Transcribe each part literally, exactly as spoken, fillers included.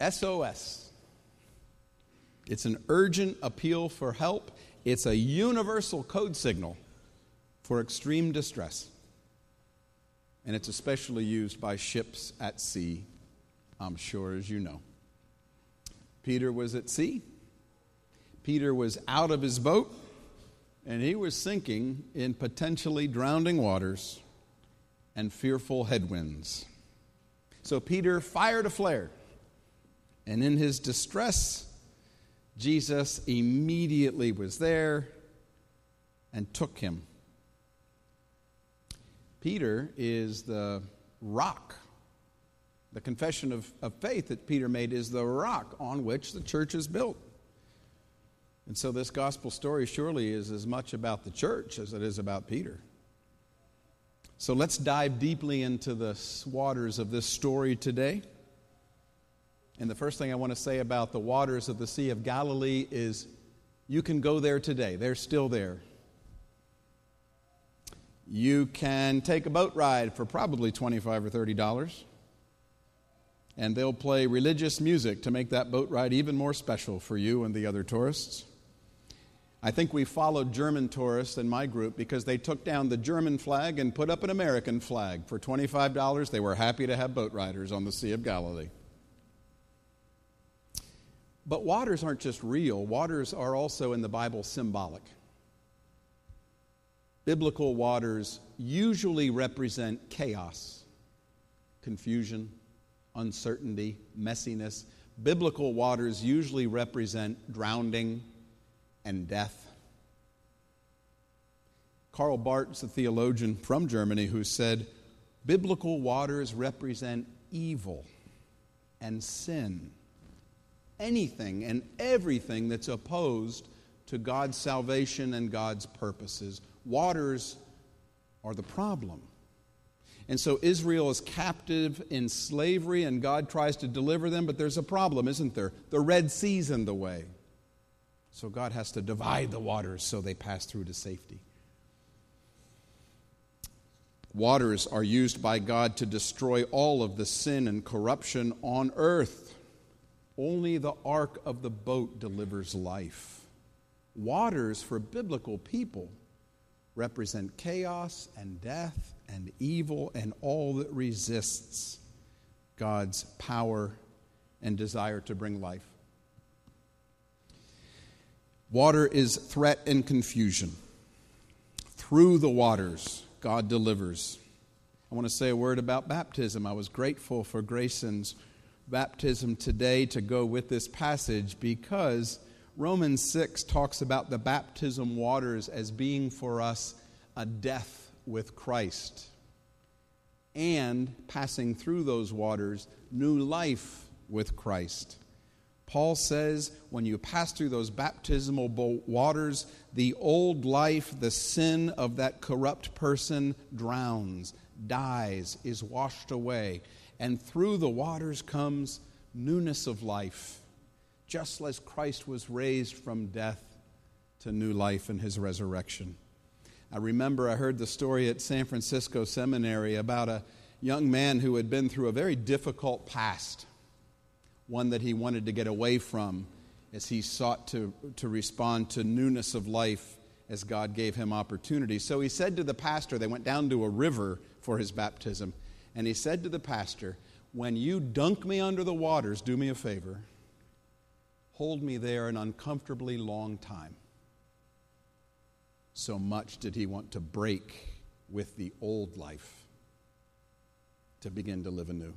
S O S. It's an urgent appeal for help. It's a universal code signal for extreme distress. And it's especially used by ships at sea, I'm sure, as you know. Peter was at sea. Peter was out of his boat, and he was sinking in potentially drowning waters and fearful headwinds. So Peter fired a flare, and in his distress, Jesus immediately was there and took him. Peter is the rock. The confession of, of faith that Peter made is the rock on which the church is built. And so this gospel story surely is as much about the church as it is about Peter. So let's dive deeply into the waters of this story today. And the first thing I want to say about the waters of the Sea of Galilee is you can go there today. They're still there. You can take a boat ride for probably twenty-five or thirty dollars. And they'll play religious music to make that boat ride even more special for you and the other tourists. I think we followed German tourists in my group because they took down the German flag and put up an American flag. For twenty-five dollars, they were happy to have boat riders on the Sea of Galilee. But waters aren't just real. Waters are also in the Bible symbolic. Biblical waters usually represent chaos, confusion, uncertainty, messiness. Biblical waters usually represent drowning and death. Karl Barth's a theologian from Germany who said, biblical waters represent evil and sin. Anything and everything that's opposed to God's salvation and God's purposes. Waters are the problem. And so Israel is captive in slavery, and God tries to deliver them, but there's a problem, isn't there? The Red Sea's in the way. So God has to divide the waters so they pass through to safety. Waters are used by God to destroy all of the sin and corruption on earth. Only the ark of the boat delivers life. Waters for biblical people represent chaos and death and evil and all that resists God's power and desire to bring life. Water is threat and confusion. Through the waters, God delivers. I want to say a word about baptism. I was grateful for Grayson's baptism today to go with this passage because Romans six talks about the baptism waters as being for us a death with Christ and passing through those waters, new life with Christ. Paul says when you pass through those baptismal waters, the old life, the sin of that corrupt person drowns, dies, is washed away. And through the waters comes newness of life, just as Christ was raised from death to new life in his resurrection. I remember I heard the story at San Francisco Seminary about a young man who had been through a very difficult past, one that he wanted to get away from as he sought to, to respond to newness of life as God gave him opportunity. So he said to the pastor, they went down to a river for his baptism, and he said to the pastor, when you dunk me under the waters, do me a favor, hold me there an uncomfortably long time. So much did he want to break with the old life to begin to live anew.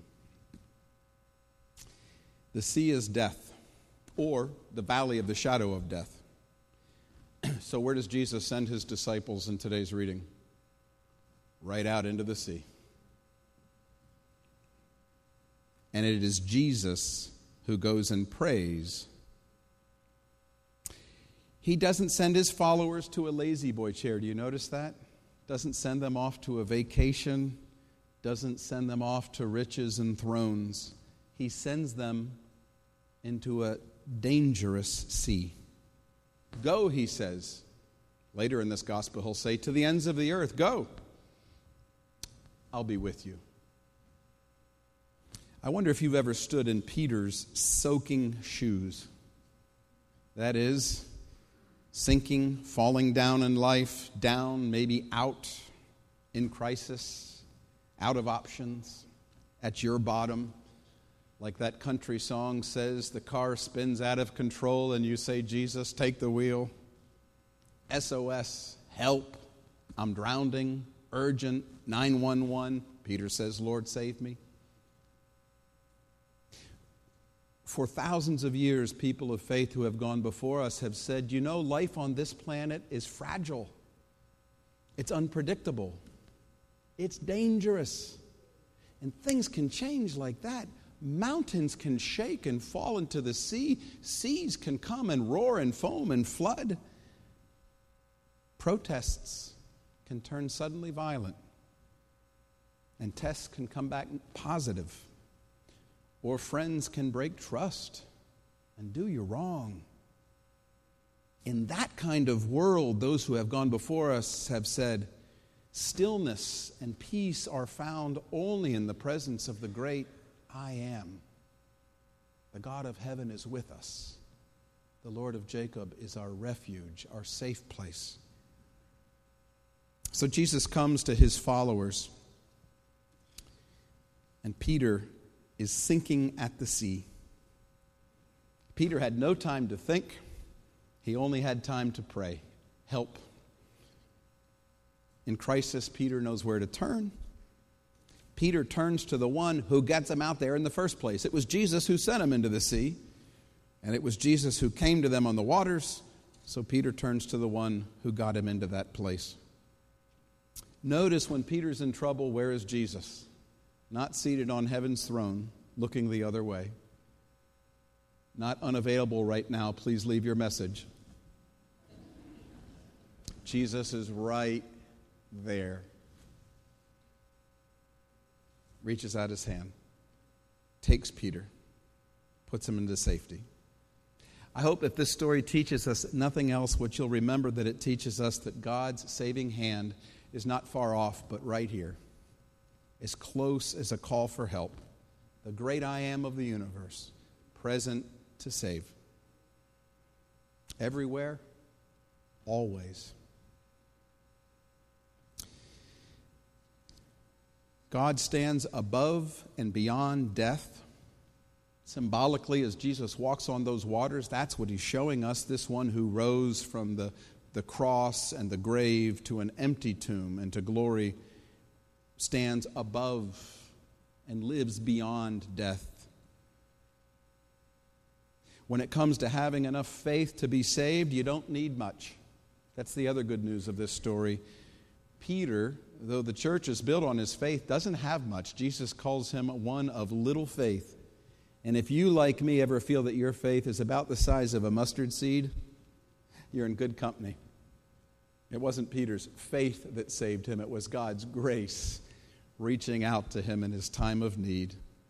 The sea is death, or the valley of the shadow of death. So where does Jesus send his disciples in today's reading? Right out into the sea. And it is Jesus who goes and prays. He doesn't send his followers to a lazy boy chair. Do you notice that? Doesn't send them off to a vacation. Doesn't send them off to riches and thrones. He sends them into a dangerous sea. Go, he says. Later in this gospel, he'll say, to the ends of the earth, go. I'll be with you. I wonder if you've ever stood in Peter's soaking shoes. That is, sinking, falling down in life, down, maybe out in crisis, out of options, at your bottom. Like that country song says, the car spins out of control and you say, Jesus, take the wheel. S O S, help, I'm drowning, urgent, nine one one. Peter says, Lord, save me. For thousands of years, people of faith who have gone before us have said, you know, life on this planet is fragile. It's unpredictable. It's dangerous. And things can change like that. Mountains can shake and fall into the sea. Seas can come and roar and foam and flood. Protests can turn suddenly violent. And tests can come back positive. Or friends can break trust and do you wrong. In that kind of world, those who have gone before us have said, stillness and peace are found only in the presence of the great I am. The God of heaven is with us. The Lord of Jacob is our refuge, our safe place. So Jesus comes to his followers, and Peter is sinking at the sea. Peter had no time to think. He only had time to pray. Help. In crisis, Peter knows where to turn. Peter turns to the one who gets him out there in the first place. It was Jesus who sent him into the sea, and it was Jesus who came to them on the waters, so Peter turns to the one who got him into that place. Notice when Peter's in trouble, where is Jesus? Not seated on heaven's throne, looking the other way. Not unavailable right now, please leave your message. Jesus is right there. Reaches out his hand, takes Peter, puts him into safety. I hope that this story teaches us nothing else, what you'll remember that it teaches us that God's saving hand is not far off, but right here. As close as a call for help, the great I am of the universe, present to save. Everywhere, always. God stands above and beyond death. Symbolically, as Jesus walks on those waters, that's what he's showing us, this one who rose from the, the cross and the grave to an empty tomb and to glory, stands above and lives beyond death. When it comes to having enough faith to be saved, you don't need much. That's the other good news of this story. Peter, though the church is built on his faith, doesn't have much. Jesus calls him one of little faith. And if you, like me, ever feel that your faith is about the size of a mustard seed, you're in good company. It wasn't Peter's faith that saved him. It was God's grace reaching out to him in his time of need.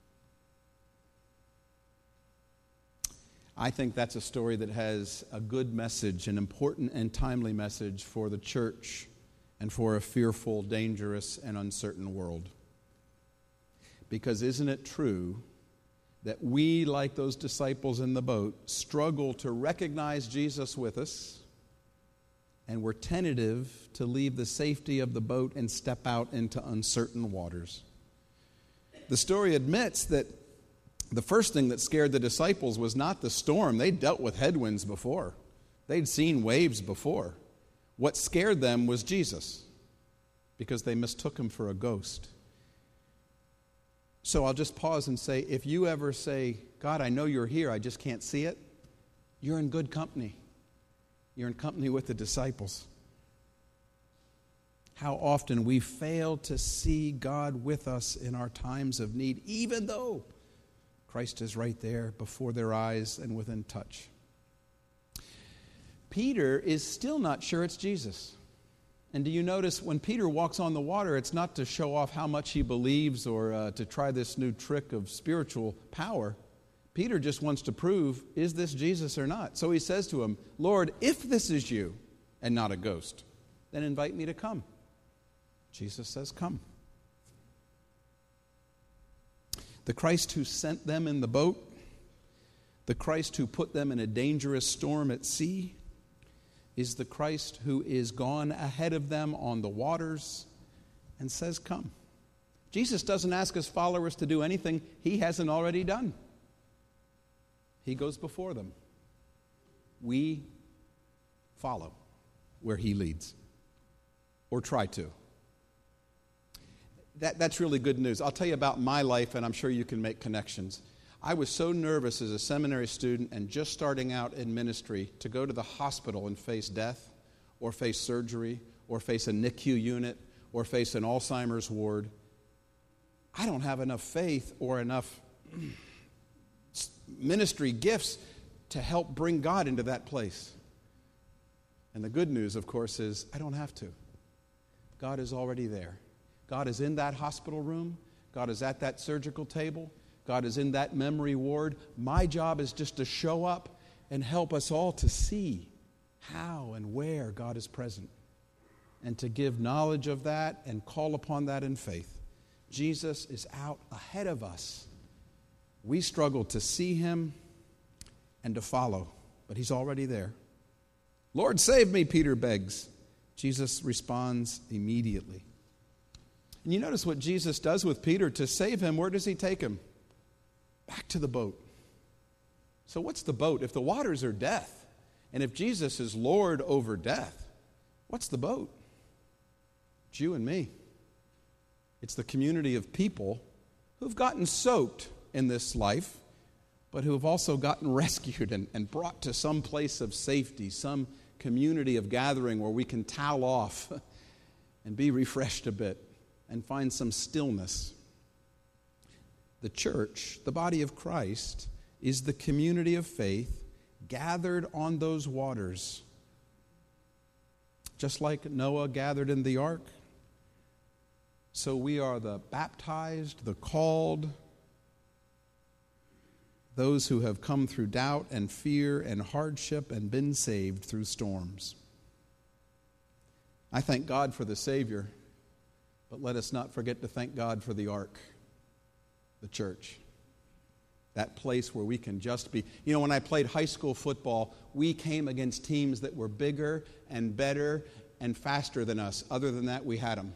I think that's a story that has a good message, an important and timely message for the church and for a fearful, dangerous, and uncertain world. Because isn't it true that we, like those disciples in the boat, struggle to recognize Jesus with us, and we're tentative to leave the safety of the boat and step out into uncertain waters? The story admits that the first thing that scared the disciples was not the storm. They'd dealt with headwinds before. They'd seen waves before. What scared them was Jesus, because they mistook him for a ghost. So I'll just pause and say, if you ever say, God, I know you're here, I just can't see it, you're in good company. You're in company with the disciples. How often we fail to see God with us in our times of need, even though Christ is right there before their eyes and within touch. Peter is still not sure it's Jesus. And do you notice when Peter walks on the water, it's not to show off how much he believes or uh, to try this new trick of spiritual power. Peter just wants to prove, is this Jesus or not? So he says to him, Lord, if this is you and not a ghost, then invite me to come. Jesus says, come. The Christ who sent them in the boat, the Christ who put them in a dangerous storm at sea, is the Christ who is gone ahead of them on the waters and says, come. Jesus doesn't ask his followers to do anything he hasn't already done. He goes before them. We follow where he leads, or try to. That, that's really good news. I'll tell you about my life, and I'm sure you can make connections. I was so nervous as a seminary student and just starting out in ministry to go to the hospital and face death, or face surgery, or face a N I C U unit, or face an Alzheimer's ward. I don't have enough faith or enough ministry gifts to help bring God into that place. And the good news, of course, is I don't have to. God is already there. God is in that hospital room. God is at that surgical table. God is in that memory ward. My job is just to show up and help us all to see how and where God is present, and to give knowledge of that and call upon that in faith. Jesus is out ahead of us. We struggle to see him and to follow, but he's already there. Lord, save me, Peter begs. Jesus responds immediately. And you notice what Jesus does with Peter to save him. Where does he take him? Back to the boat. So what's the boat? If the waters are death, and if Jesus is Lord over death, what's the boat? It's you and me. It's the community of people who've gotten soaked in this life, but who have also gotten rescued and, and brought to some place of safety, some community of gathering where we can towel off and be refreshed a bit and find some stillness. The church, the body of Christ, is the community of faith gathered on those waters. Just like Noah gathered in the ark, so we are the baptized, the called, those who have come through doubt and fear and hardship and been saved through storms. I thank God for the Savior, but let us not forget to thank God for the ark, the church. That place where we can just be. You know, when I played high school football, we came against teams that were bigger and better and faster than us. Other than that, we had them.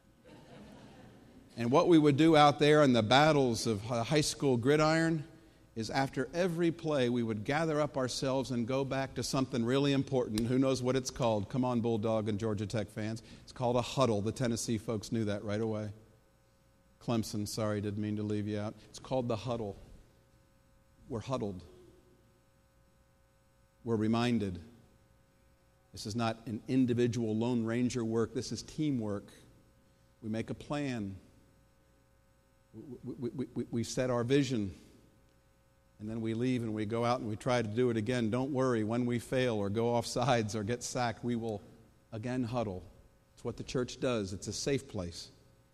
And what we would do out there in the battles of high school gridiron is after every play, we would gather up ourselves and go back to something really important. Who knows what it's called? Come on, Bulldog and Georgia Tech fans. It's called a huddle. The Tennessee folks knew that right away. Clemson, sorry, didn't mean to leave you out. It's called the huddle. We're huddled. We're reminded. This is not an individual Lone Ranger work. This is teamwork. We make a plan. We, we, we, we set our vision. And then we leave and we go out and we try to do it again. Don't worry, when we fail or go off sides or get sacked, we will again huddle. It's what the church does. It's a safe place.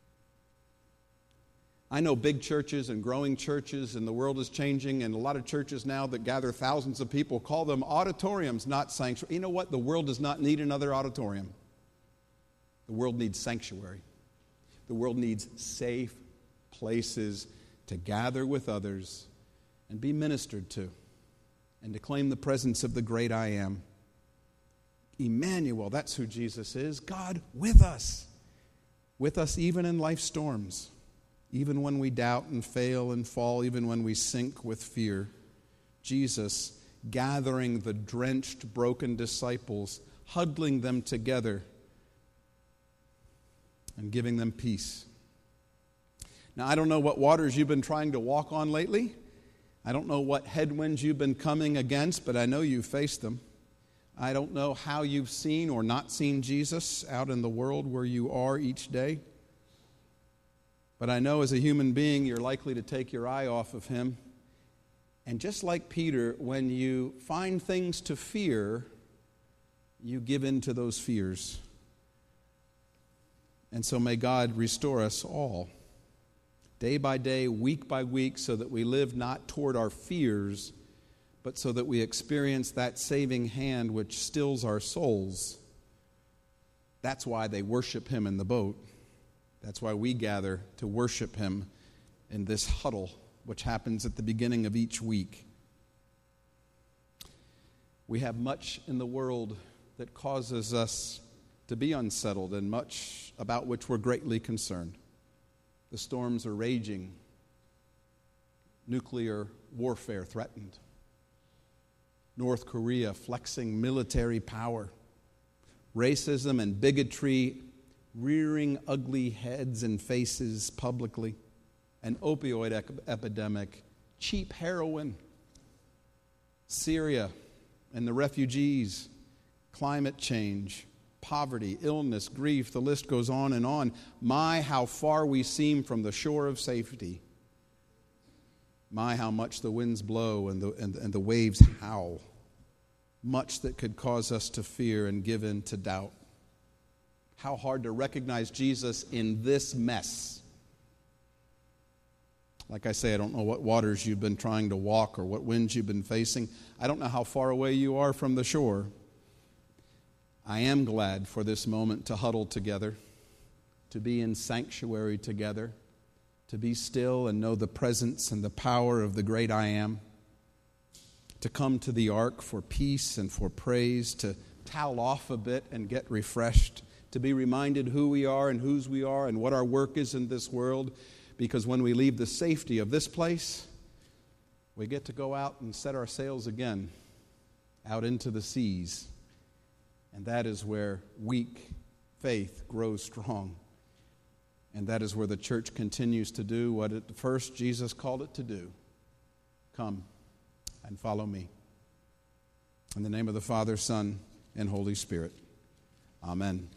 I know big churches and growing churches, and the world is changing, and a lot of churches now that gather thousands of people call them auditoriums, not sanctuary. You know what? The world does not need another auditorium. The world needs sanctuary. The world needs safe places to gather with others and be ministered to, and to claim the presence of the great I am. Emmanuel, that's who Jesus is. God with us. With us even in life's storms. Even when we doubt and fail and fall. Even when we sink with fear. Jesus gathering the drenched, broken disciples, huddling them together, and giving them peace. Now, I don't know what waters you've been trying to walk on lately. I don't know what headwinds you've been coming against, but I know you've faced them. I don't know how you've seen or not seen Jesus out in the world where you are each day. But I know as a human being, you're likely to take your eye off of him. And just like Peter, when you find things to fear, you give in to those fears. And so may God restore us all, day by day, week by week, so that we live not toward our fears, but so that we experience that saving hand which stills our souls. That's why they worship him in the boat. That's why we gather to worship him in this huddle which happens at the beginning of each week. We have much in the world that causes us to be unsettled and much about which we're greatly concerned. The storms are raging. Nuclear warfare threatened. North Korea flexing military power. Racism and bigotry rearing ugly heads and faces publicly. An opioid ep- epidemic. Cheap heroin. Syria and the refugees. Climate change. Poverty, illness, grief, the list goes on and on. My, how far we seem from the shore of safety. My, how much the winds blow and the, and, and the waves howl. Much that could cause us to fear and give in to doubt. How hard to recognize Jesus in this mess. Like I say, I don't know what waters you've been trying to walk or what winds you've been facing. I don't know how far away you are from the shore. I am glad for this moment to huddle together, to be in sanctuary together, to be still and know the presence and the power of the great I Am, to come to the ark for peace and for praise, to towel off a bit and get refreshed, to be reminded who we are and whose we are and what our work is in this world, because when we leave the safety of this place, we get to go out and set our sails again, out into the seas. And that is where weak faith grows strong. And that is where the church continues to do what at first Jesus called it to do. Come and follow me. In the name of the Father, Son, and Holy Spirit. Amen.